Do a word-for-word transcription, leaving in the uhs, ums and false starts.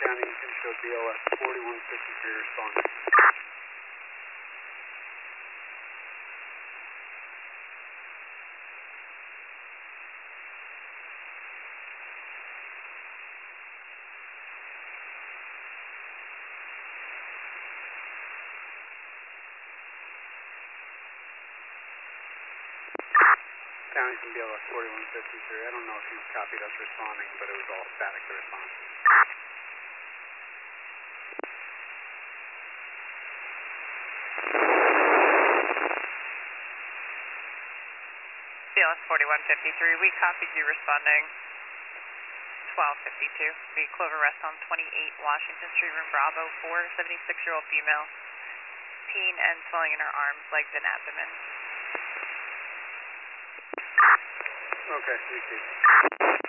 County, you can show B L S forty-one fifty-three responding. County from B L S forty-one fifty-three. I don't know if you copied us responding, but it was all static, the response. B L S forty-one fifty-three, we copied you responding twelve fifty-two. We Clover Rest on twenty-eight Washington Street, room Bravo four, seventy-six-year-old female. Pain and swelling in her arms, legs, and abdomen. Okay, received.